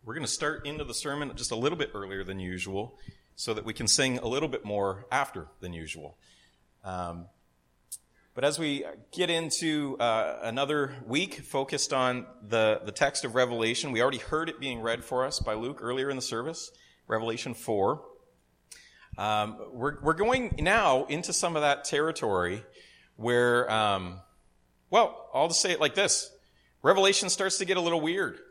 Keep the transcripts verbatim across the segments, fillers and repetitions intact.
We're going to start into the sermon just a little bit earlier than usual so that we can sing a little bit more after than usual. Um, but as we get into uh, another week focused on the, the text of Revelation, we already heard it being read for us by Luke earlier in the service, Revelation four. Um, we're, we're going now into some of that territory where, um, well, I'll just say it like this. Revelation starts to get a little weird.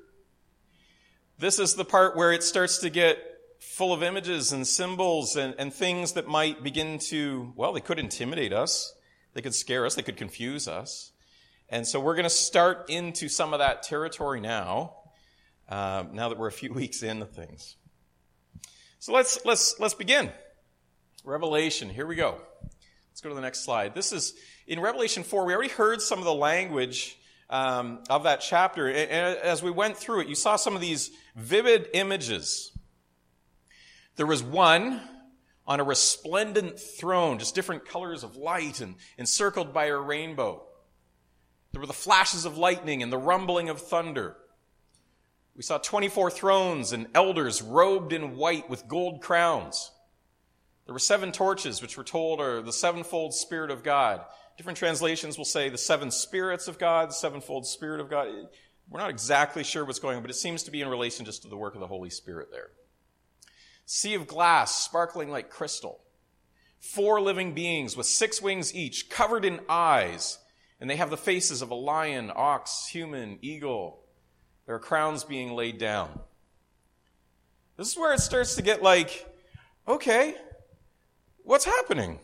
This is the part where it starts to get full of images and symbols and, and things that might begin to, well, they could intimidate us. They could scare us. They could confuse us. And so we're going to start into some of that territory now, um, now that we're a few weeks into things. So let's, let's, let's begin. Revelation. Here we go. Let's go to the next slide. This is, in Revelation four, we already heard some of the language Um, of that chapter. And as we went through it, you saw some of these vivid images. There was one on a resplendent throne, just different colors of light and encircled by a rainbow. There were the flashes of lightning and the rumbling of thunder. We saw twenty-four thrones and elders robed in white with gold crowns. There were seven torches, which were told are the sevenfold Spirit of God. Different translations will say the seven spirits of God, the sevenfold Spirit of God. We're not exactly sure what's going on, but it seems to be in relation just to the work of the Holy Spirit there. Sea of glass, sparkling like crystal. Four living beings with six wings each, covered in eyes, and they have the faces of a lion, ox, human, eagle. There are crowns being laid down. This is where it starts to get like, okay, what's happening?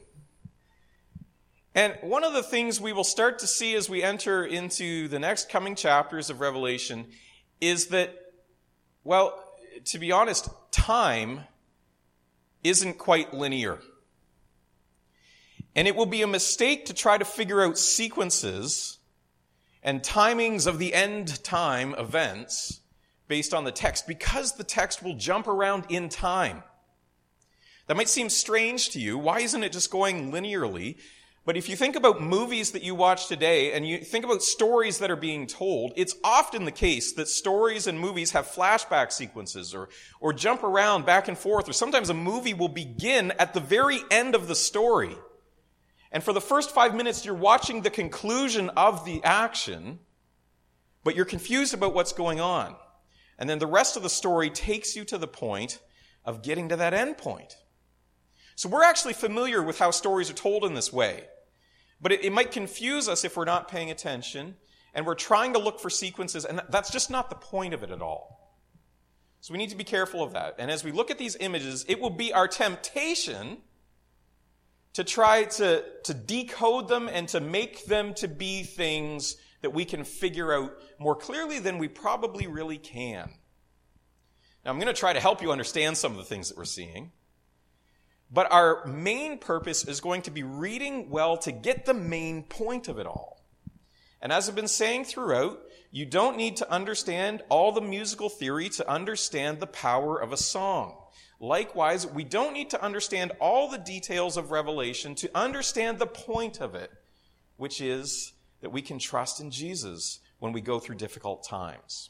And one of the things we will start to see as we enter into the next coming chapters of Revelation is that, well, to be honest, time isn't quite linear. And it will be a mistake to try to figure out sequences and timings of the end time events based on the text, because the text will jump around in time. That might seem strange to you. Why isn't it just going linearly? But if you think about movies that you watch today and you think about stories that are being told, it's often the case that stories and movies have flashback sequences or, or jump around back and forth, or sometimes a movie will begin at the very end of the story. And for the first five minutes, you're watching the conclusion of the action, but you're confused about what's going on. And then the rest of the story takes you to the point of getting to that end point. So we're actually familiar with how stories are told in this way. But it, it might confuse us if we're not paying attention, and we're trying to look for sequences, and that's just not the point of it at all. So we need to be careful of that. And as we look at these images, it will be our temptation to try to, to decode them and to make them to be things that we can figure out more clearly than we probably really can. Now, I'm going to try to help you understand some of the things that we're seeing. But our main purpose is going to be reading well to get the main point of it all. And as I've been saying throughout, you don't need to understand all the musical theory to understand the power of a song. Likewise, we don't need to understand all the details of Revelation to understand the point of it, which is that we can trust in Jesus when we go through difficult times.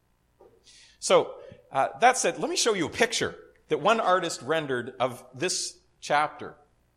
So, uh, that said, let me show you a picture that one artist rendered of this chapter.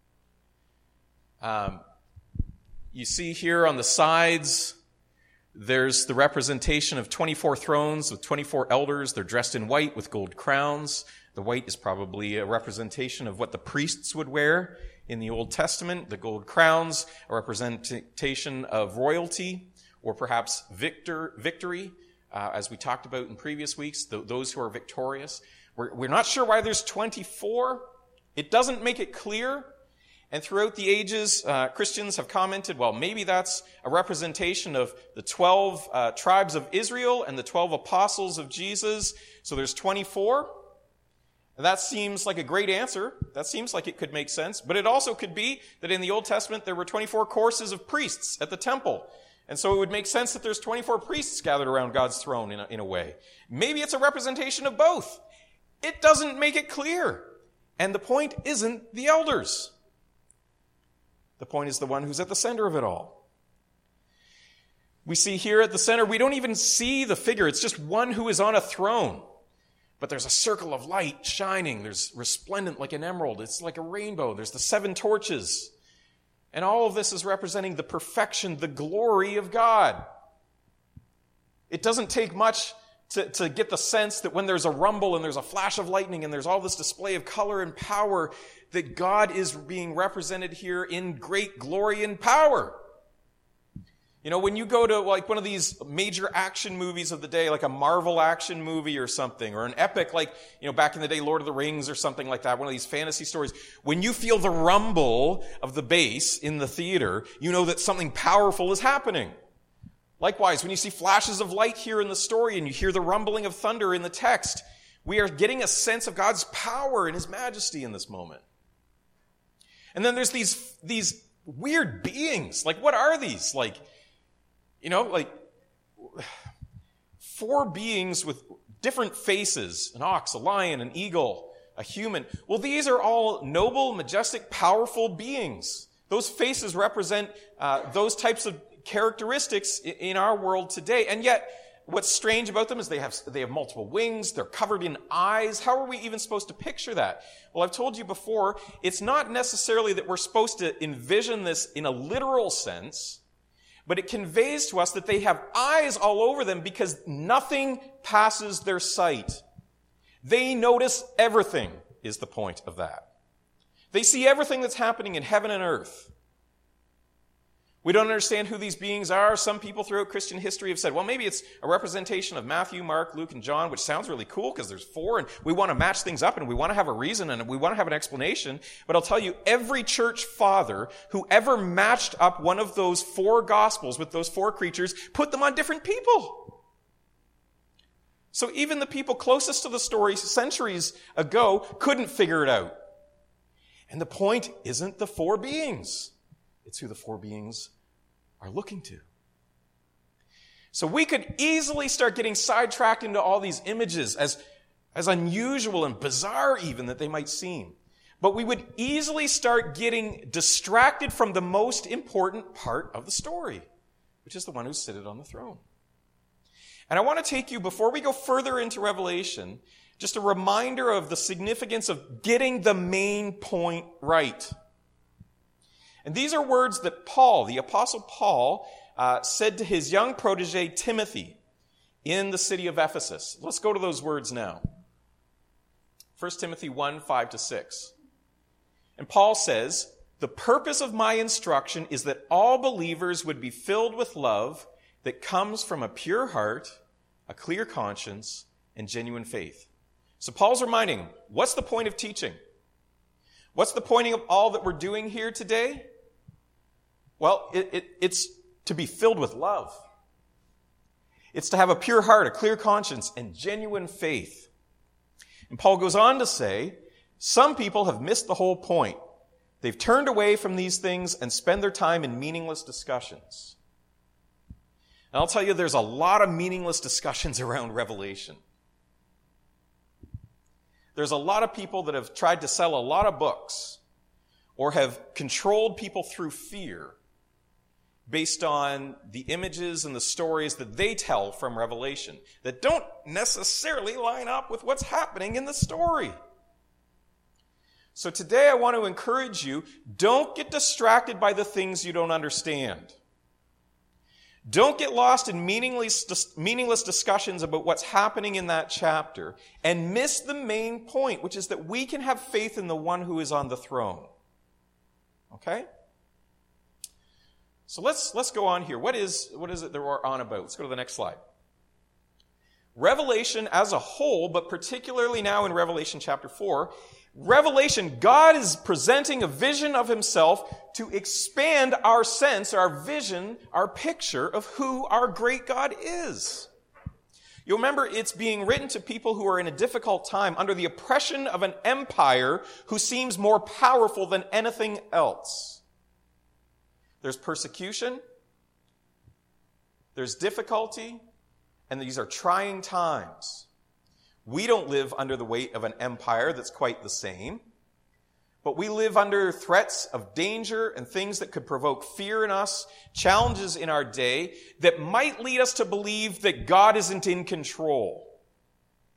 Um, you see here on the sides, there's the representation of twenty-four thrones with twenty-four elders. They're dressed in white with gold crowns. The white is probably a representation of what the priests would wear in the Old Testament. The gold crowns, a representation of royalty, or perhaps victor, victory, uh, as we talked about in previous weeks, th- those who are victorious. We're, we're not sure why there's twenty-four. It doesn't make it clear. And throughout the ages, uh, Christians have commented, well, maybe that's a representation of the twelve uh, tribes of Israel and the twelve apostles of Jesus. So there's twenty-four. And that seems like a great answer. That seems like it could make sense. But it also could be that in the Old Testament, there were twenty-four courses of priests at the temple. And so it would make sense that there's twenty-four priests gathered around God's throne in a, in a way. Maybe it's a representation of both. It doesn't make it clear. And the point isn't the elders. The point is the one who's at the center of it all. We see here at the center, we don't even see the figure. It's just one who is on a throne. But there's a circle of light shining. There's resplendent like an emerald. It's like a rainbow. There's the seven torches. And all of this is representing the perfection, the glory of God. It doesn't take much to, to get the sense that when there's a rumble and there's a flash of lightning and there's all this display of color and power, that God is being represented here in great glory and power. You know, when you go to like one of these major action movies of the day, like a Marvel action movie or something, or an epic like, you know, back in the day, Lord of the Rings or something like that, one of these fantasy stories, when you feel the rumble of the bass in the theater, you know that something powerful is happening. Likewise, when you see flashes of light here in the story and you hear the rumbling of thunder in the text, we are getting a sense of God's power and His majesty in this moment. And then there's these, these weird beings. Like, what are these? Like, You know, like four beings with different faces, an ox, a lion, an eagle, a human. Well, these are all noble, majestic, powerful beings. Those faces represent uh, those types of characteristics in our world today. And yet, what's strange about them is they have they have multiple wings, they're covered in eyes. How are we even supposed to picture that? Well, I've told you before, it's not necessarily that we're supposed to envision this in a literal sense, but it conveys to us that they have eyes all over them because nothing passes their sight. They notice everything, is the point of that. They see everything that's happening in heaven and earth. We don't understand who these beings are. Some people throughout Christian history have said, well, maybe it's a representation of Matthew, Mark, Luke, and John, which sounds really cool because there's four, and we want to match things up, and we want to have a reason, and we want to have an explanation. But I'll tell you, every church father who ever matched up one of those four gospels with those four creatures put them on different people. So even the people closest to the story centuries ago couldn't figure it out. And the point isn't the four beings. It's who the four beings are looking to. So we could easily start getting sidetracked into all these images, as, as unusual and bizarre even that they might seem. But we would easily start getting distracted from the most important part of the story, which is the one who's seated on the throne. And I want to take you, before we go further into Revelation, just a reminder of the significance of getting the main point right. And these are words that Paul, the Apostle Paul, uh, said to his young protege Timothy in the city of Ephesus. Let's go to those words now. First Timothy one, five to six. And Paul says, "The purpose of my instruction is that all believers would be filled with love that comes from a pure heart, a clear conscience, and genuine faith." So Paul's reminding them, what's the point of teaching? What's the point of all that we're doing here today? Well, it, it, it's to be filled with love. It's to have a pure heart, a clear conscience, and genuine faith. And Paul goes on to say, some people have missed the whole point. They've turned away from these things and spend their time in meaningless discussions. And I'll tell you, there's a lot of meaningless discussions around Revelation. There's a lot of people that have tried to sell a lot of books or have controlled people through fear based on the images and the stories that they tell from Revelation that don't necessarily line up with what's happening in the story. So today I want to encourage you, don't get distracted by the things you don't understand. Don't get lost in meaningless, meaningless discussions about what's happening in that chapter and miss the main point, which is that we can have faith in the one who is on the throne. Okay? So let's, let's go on here. What is, what is it that we're on about? Let's go to the next slide. Revelation as a whole, but particularly now in Revelation chapter four, Revelation, God is presenting a vision of himself to expand our sense, our vision, our picture of who our great God is. You'll remember it's being written to people who are in a difficult time under the oppression of an empire who seems more powerful than anything else. There's persecution, there's difficulty, and these are trying times. We don't live under the weight of an empire that's quite the same, but we live under threats of danger and things that could provoke fear in us, challenges in our day that might lead us to believe that God isn't in control.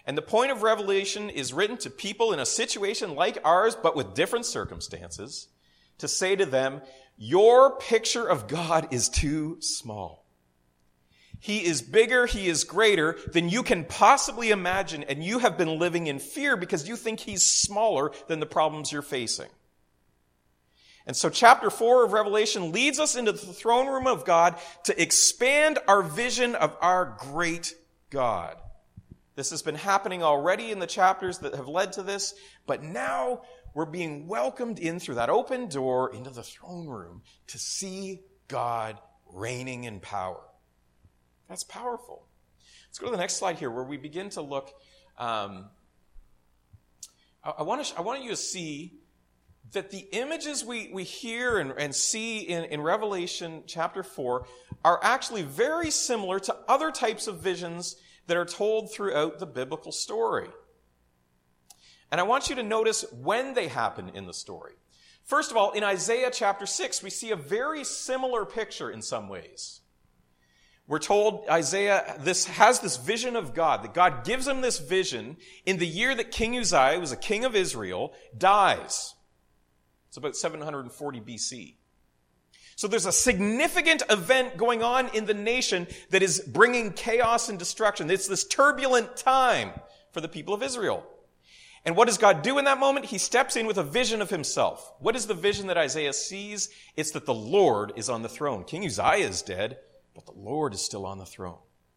And the point of Revelation is written to people in a situation like ours, but with different circumstances, to say to them, your picture of God is too small. He is bigger, he is greater than you can possibly imagine, and you have been living in fear because you think he's smaller than the problems you're facing. And so chapter four of Revelation leads us into the throne room of God to expand our vision of our great God. This has been happening already in the chapters that have led to this, but now we're being welcomed in through that open door into the throne room to see God reigning in power. That's powerful. Let's go to the next slide here where we begin to look. Um, I, I, want to, I want you to see that the images we, we hear and, and see in, in Revelation chapter four are actually very similar to other types of visions that are told throughout the biblical story. And I want you to notice when they happen in the story. First of all, in Isaiah chapter six, we see a very similar picture in some ways. We're told Isaiah this has this vision of God, that God gives him this vision in the year that King Uzziah, who was a king of Israel, dies. It's about seven hundred forty B C. So there's a significant event going on in the nation that is bringing chaos and destruction. It's this turbulent time for the people of Israel. And what does God do in that moment? He steps in with a vision of himself. What is the vision that Isaiah sees? It's that the Lord is on the throne. King Uzziah is dead, but the Lord is still on the throne.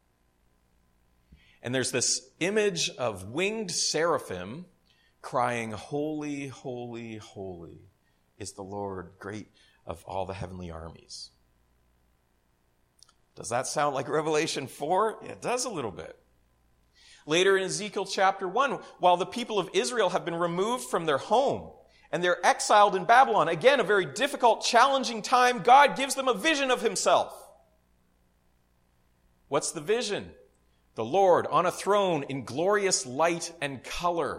And there's this image of winged seraphim crying, holy, holy, holy is the Lord, great of all the heavenly armies. Does that sound like Revelation four? It does a little bit. Later in Ezekiel chapter one, while the people of Israel have been removed from their home and they're exiled in Babylon, again, a very difficult, challenging time, God gives them a vision of himself. What's the vision? The Lord on a throne in glorious light and color.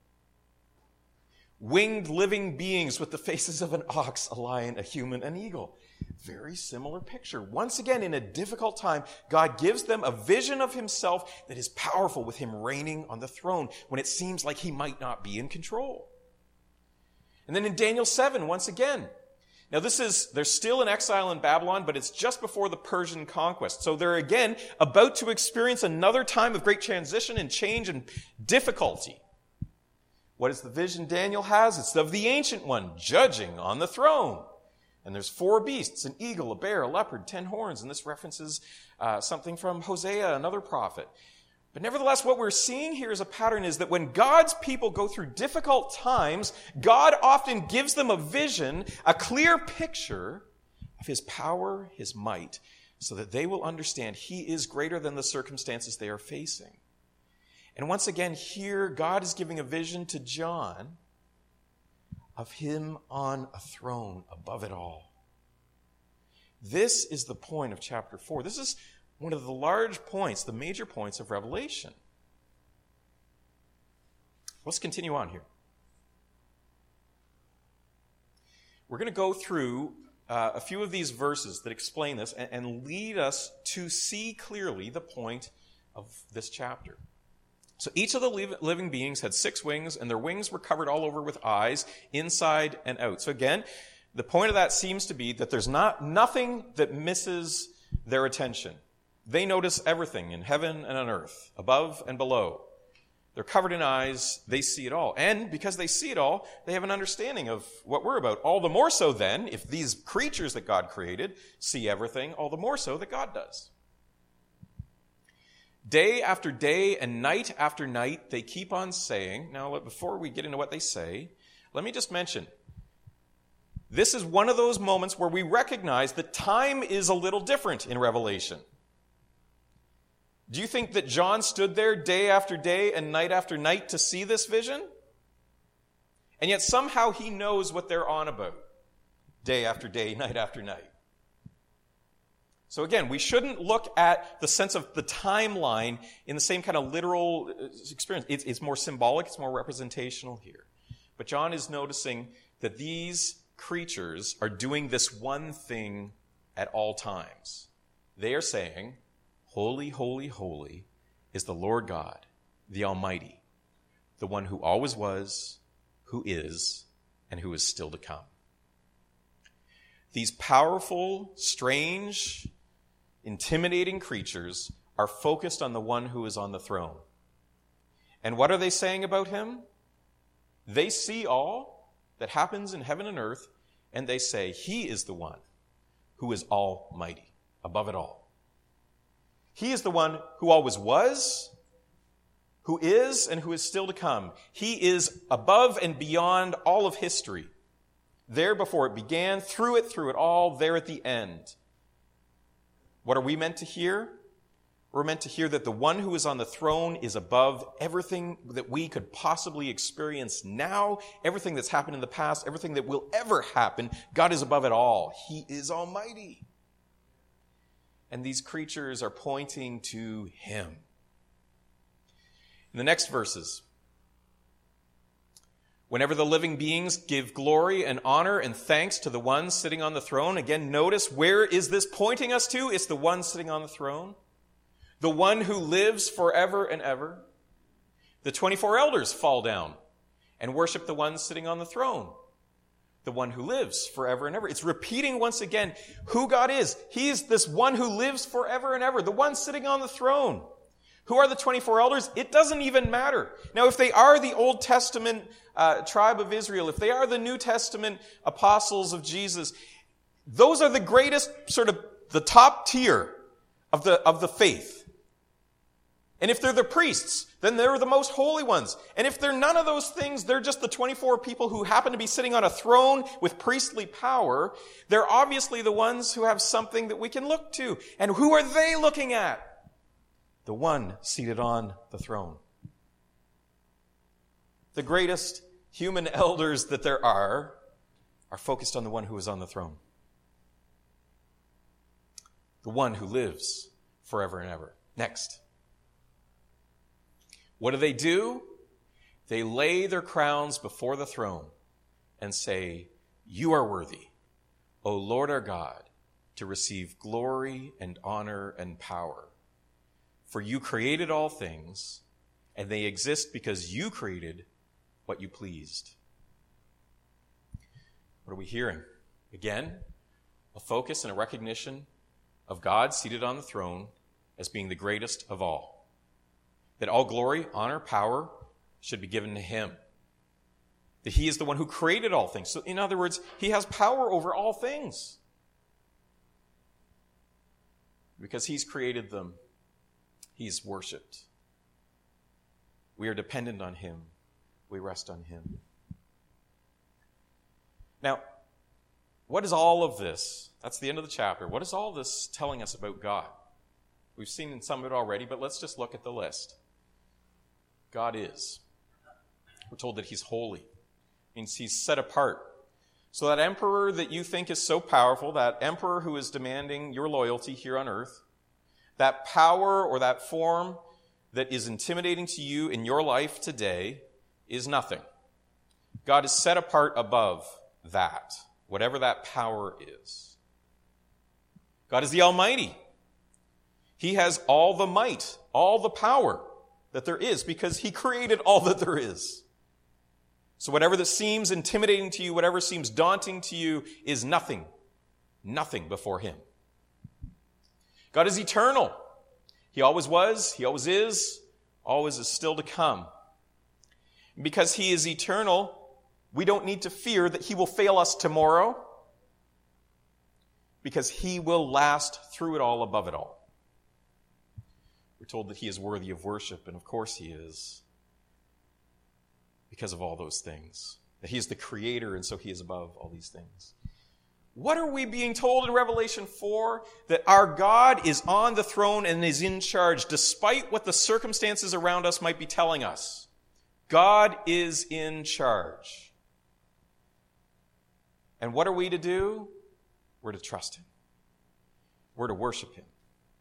Winged living beings with the faces of an ox, a lion, a human, an eagle. Very similar picture. Once again, in a difficult time, God gives them a vision of himself that is powerful with him reigning on the throne when it seems like he might not be in control. And then in Daniel seven, once again. Now this is, they're still in exile in Babylon, but it's just before the Persian conquest. So they're again about to experience another time of great transition and change and difficulty. What is the vision Daniel has? It's of the Ancient One judging on the throne. And there's four beasts, an eagle, a bear, a leopard, ten horns. And this references uh, something from Hosea, another prophet. But nevertheless, what we're seeing here as a pattern is that when God's people go through difficult times, God often gives them a vision, a clear picture of his power, his might, so that they will understand he is greater than the circumstances they are facing. And once again, here, God is giving a vision to John of him on a throne above it all. This is the point of chapter four. This is one of the large points, the major points of Revelation. Let's continue on here. We're going to go through uh, a few of these verses that explain this and, and lead us to see clearly the point of this chapter. So each of the living beings had six wings, and their wings were covered all over with eyes, inside and out. So again, the point of that seems to be that there's not nothing that misses their attention. They notice everything in heaven and on earth, above and below. They're covered in eyes. They see it all. And because they see it all, they have an understanding of what we're about. All the more so then, if these creatures that God created see everything, all the more so that God does. Day after day and night after night, they keep on saying, now before we get into what they say, let me just mention, this is one of those moments where we recognize that time is a little different in Revelation. Do you think that John stood there day after day and night after night to see this vision? And yet somehow he knows what they're on about, day after day, night after night. So again, we shouldn't look at the sense of the timeline in the same kind of literal experience. It's, it's more symbolic, it's more representational here. But John is noticing that these creatures are doing this one thing at all times. They are saying, holy, holy, holy is the Lord God. the Almighty, the one who always was, who is, and who is still to come. These powerful, strange, intimidating creatures are focused on the one who is on the throne. And what are they saying about him? They see all that happens in heaven and earth, and they say, he is the one who is almighty, above it all. He is the one who always was, who is, and who is still to come. He is above and beyond all of history. There before it began, through it, through it all, there at the end. What are we meant to hear? We're meant to hear that the one who is on the throne is above everything that we could possibly experience now, everything that's happened in the past, everything that will ever happen. God is above it all. He is almighty. And these creatures are pointing to him. In the next verses, whenever the living beings give glory and honor and thanks to the one sitting on the throne, again, notice where is this pointing us to? It's the one sitting on the throne. The one who lives forever and ever. The twenty-four elders fall down and worship the one sitting on the throne. The one who lives forever and ever. It's repeating once again who God is. He is this one who lives forever and ever. The one sitting on the throne. Who are the twenty-four elders? It doesn't even matter. Now, if they are the Old Testament uh, tribe of Israel, if they are the New Testament apostles of Jesus, those are the greatest, sort of the top tier of the, of the faith. And if they're the priests, then they're the most holy ones. And if they're none of those things, they're just the twenty-four people who happen to be sitting on a throne with priestly power. They're obviously the ones who have something that we can look to. And who are they looking at? The one seated on the throne. The greatest human elders that there are are focused on the one who is on the throne. The one who lives forever and ever. Next. What do they do? They lay their crowns before the throne and say, you are worthy, O Lord our God, to receive glory and honor and power. For you created all things, and they exist because you created what you pleased. What are we hearing? Again, a focus and a recognition of God seated on the throne as being the greatest of all. That all glory, honor, power should be given to him. That he is the one who created all things. So in other words, he has power over all things. Because he's created them, he's worshipped. We are dependent on him. We rest on him. Now, what is all of this? That's the end of the chapter. What is all this telling us about God? We've seen some of it already, but let's just look at the list. God is. We're told that he's holy. It means he's set apart. So that emperor that you think is so powerful, that emperor who is demanding your loyalty here on earth, that power or that form that is intimidating to you in your life today is nothing. God is set apart above that, whatever that power is. God is the Almighty. He has all the might, all the power that there is because he created all that there is. So whatever that seems intimidating to you, whatever seems daunting to you is nothing. Nothing before him. God is eternal. He always was, he always is, always is still to come. Because he is eternal, we don't need to fear that he will fail us tomorrow because he will last through it all, above it all. We're told that he is worthy of worship, and of course he is, because of all those things. That he is the creator, and so he is above all these things. What are we being told in Revelation four? That our God is on the throne and is in charge, despite what the circumstances around us might be telling us. God is in charge. And what are we to do? We're to trust him. We're to worship him.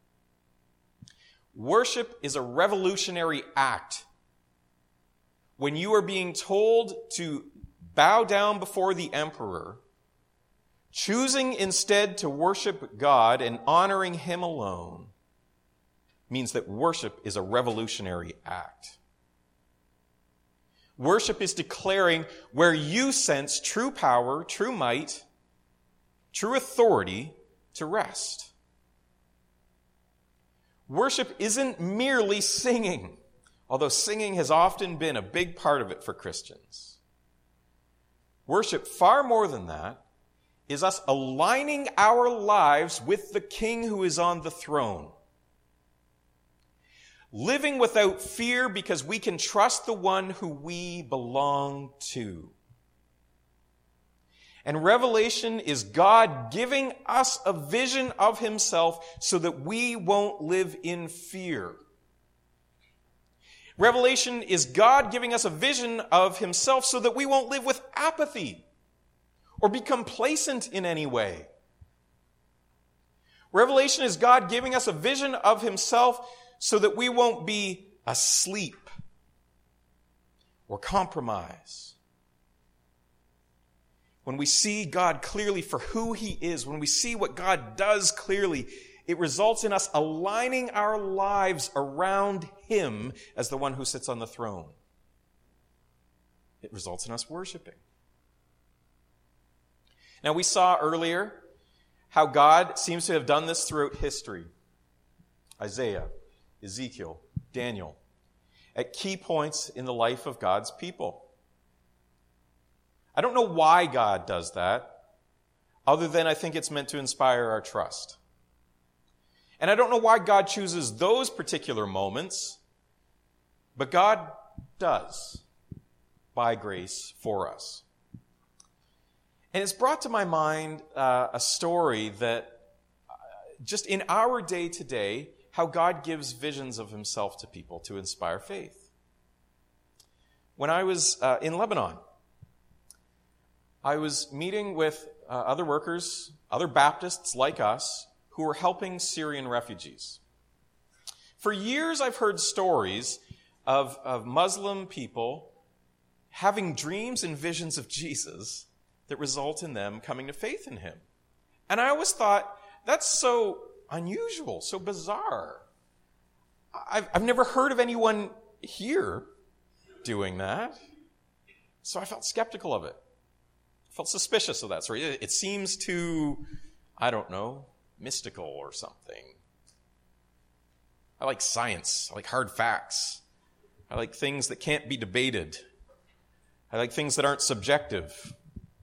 Worship is a revolutionary act. When you are being told to bow down before the emperor, choosing instead to worship God and honoring him alone means that worship is a revolutionary act. Worship is declaring where you sense true power, true might, true authority to rest. Worship isn't merely singing, although singing has often been a big part of it for Christians. Worship, far more than that, is us aligning our lives with the King who is on the throne. Living without fear because we can trust the one who we belong to. And revelation is God giving us a vision of himself so that we won't live in fear. Revelation is God giving us a vision of himself so that we won't live with apathy or be complacent in any way. Revelation is God giving us a vision of himself so that we won't be asleep or compromise. When we see God clearly for who he is, when we see what God does clearly, it results in us aligning our lives around him as the one who sits on the throne. It results in us worshiping. Now, we saw earlier how God seems to have done this throughout history. Isaiah, Ezekiel, Daniel, at key points in the life of God's people. I don't know why God does that, other than I think it's meant to inspire our trust. And I don't know why God chooses those particular moments, but God does, by grace, for us. And it's brought to my mind uh, a story that uh, just in our day to day, how God gives visions of himself to people to inspire faith. When I was uh, in Lebanon, I was meeting with uh, other workers, other Baptists like us, who were helping Syrian refugees. For years, I've heard stories of, of Muslim people having dreams and visions of Jesus that result in them coming to faith in him. And I always thought, that's so unusual, so bizarre. I've, I've never heard of anyone here doing that. So I felt skeptical of it. I felt suspicious of that story. It, it seems too, I don't know, mystical or something. I like science. I like hard facts. I like things that can't be debated. I like things that aren't subjective.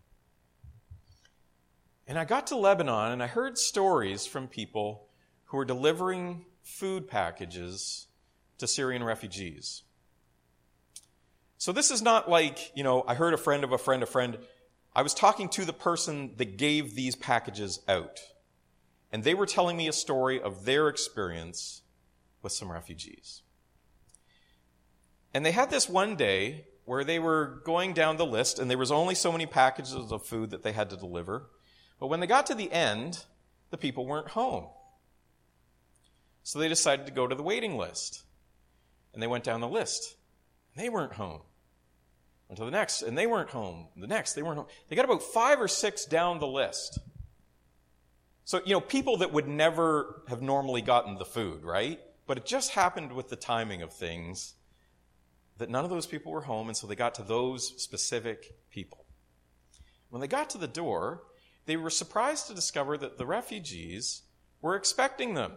And I got to Lebanon and I heard stories from people who were delivering food packages to Syrian refugees. So this is not like, you know, I heard a friend of a friend, a friend. I was talking to the person that gave these packages out. And they were telling me a story of their experience with some refugees. And they had this one day where they were going down the list and there was only so many packages of food that they had to deliver. But when they got to the end, the people weren't home. So they decided to go to the waiting list. And they went down the list. And they weren't home. Went to the next, and they weren't home. The next, they weren't home. They got about five or six down the list. So, you know, people that would never have normally gotten the food, right? But it just happened with the timing of things that none of those people were home, and so they got to those specific people. When they got to the door, they were surprised to discover that the refugees were expecting them.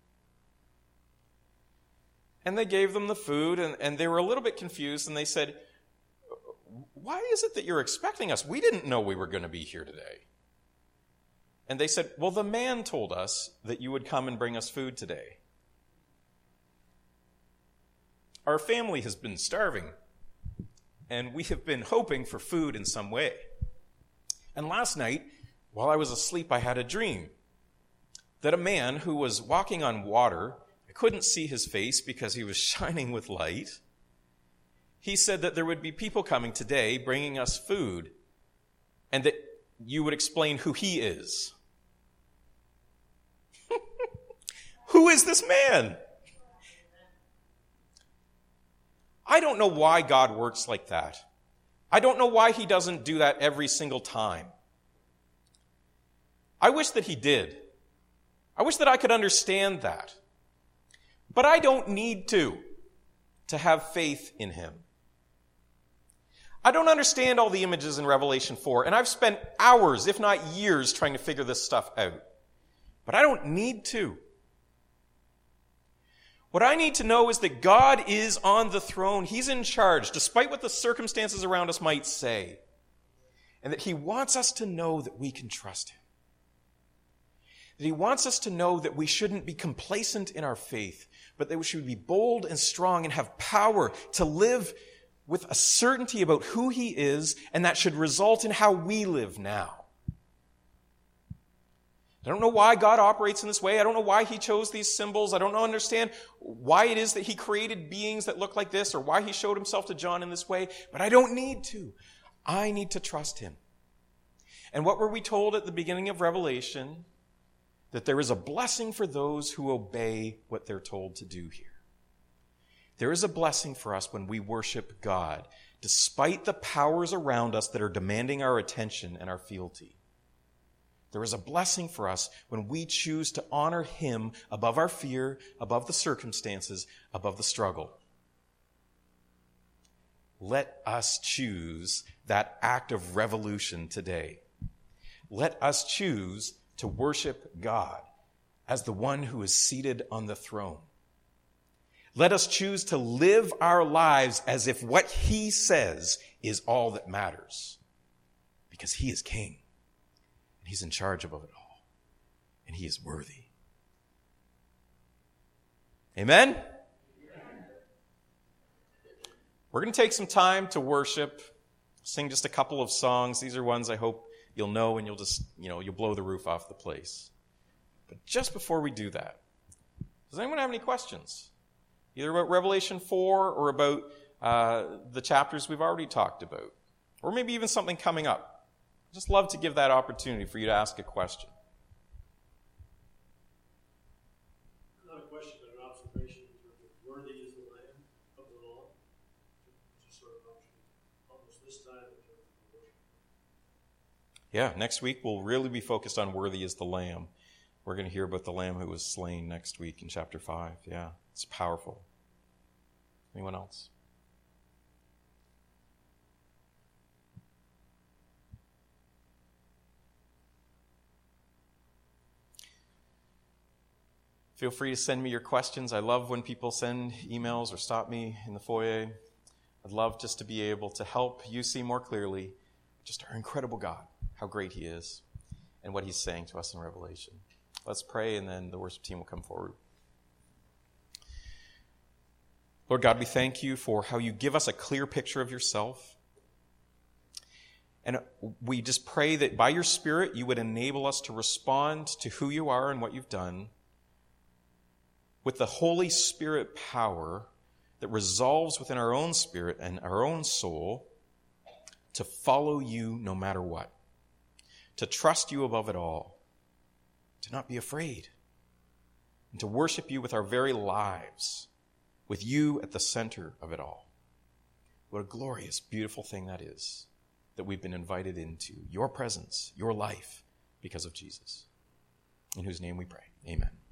And they gave them the food, and, and they were a little bit confused, and they said, "Why is it that you're expecting us? We didn't know we were going to be here today." And they said, "Well, the man told us that you would come and bring us food today. Our family has been starving, and we have been hoping for food in some way. And last night, while I was asleep, I had a dream that a man who was walking on water, I couldn't see his face because he was shining with light. He said that there would be people coming today bringing us food, and that you would explain who he is." Who is this man? I don't know why God works like that. I don't know why he doesn't do that every single time. I wish that he did. I wish that I could understand that. But I don't need to, to have faith in him. I don't understand all the images in Revelation four, and I've spent hours, if not years, trying to figure this stuff out. But I don't need to. What I need to know is that God is on the throne. He's in charge, despite what the circumstances around us might say. And that he wants us to know that we can trust him. That he wants us to know that we shouldn't be complacent in our faith, but that we should be bold and strong and have power to live with a certainty about who he is, and that should result in how we live now. I don't know why God operates in this way. I don't know why he chose these symbols. I don't know, understand why it is that he created beings that look like this, or why he showed himself to John in this way, but I don't need to. I need to trust him. And what were we told at the beginning of Revelation? That there is a blessing for those who obey what they're told to do here. There is a blessing for us when we worship God, despite the powers around us that are demanding our attention and our fealty. There is a blessing for us when we choose to honor him above our fear, above the circumstances, above the struggle. Let us choose that act of revolution today. Let us choose to worship God as the one who is seated on the throne. Let us choose to live our lives as if what he says is all that matters. Because he is king. And he's in charge of it all. And he is worthy. Amen? We're going to take some time to worship, sing just a couple of songs. These are ones I hope you'll know, and you'll just, you know, you'll blow the roof off the place. But just before we do that, does anyone have any questions? Either about Revelation four or about uh, the chapters we've already talked about. Or maybe even something coming up. I'd just love to give that opportunity for you to ask a question. Not a question, but an observation in terms of worthy is the Lamb of the law. Just sort of almost this time in terms of worship. Yeah, next week we'll really be focused on worthy is the Lamb. We're going to hear about the Lamb who was slain next week in chapter five. Yeah, it's powerful. Anyone else? Feel free to send me your questions. I love when people send emails or stop me in the foyer. I'd love just to be able to help you see more clearly just our incredible God, how great he is, and what he's saying to us in Revelation. Let's pray, and then the worship team will come forward. Lord God, we thank you for how you give us a clear picture of yourself. And we just pray that by your Spirit, you would enable us to respond to who you are and what you've done with the Holy Spirit power that resolves within our own spirit and our own soul to follow you no matter what, to trust you above it all, to not be afraid, and to worship you with our very lives, with you at the center of it all. What a glorious, beautiful thing that is, that we've been invited into your presence, your life, because of Jesus, in whose name we pray. Amen.